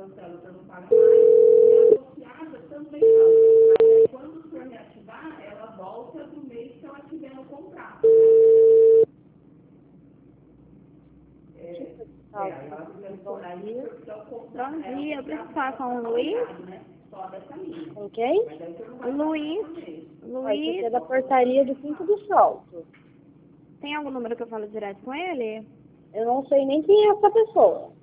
cancela, você não paga mais. E associada também não. Mas aí, quando o senhor reativar, ela volta do mês que ela tiver no contrato. Bom dia, eu preciso falar com o Luiz. Ok? Luiz, É da portaria do Quinto do Salto. tem algum número que eu falo direto com ele? Eu não sei nem quem é essa pessoa.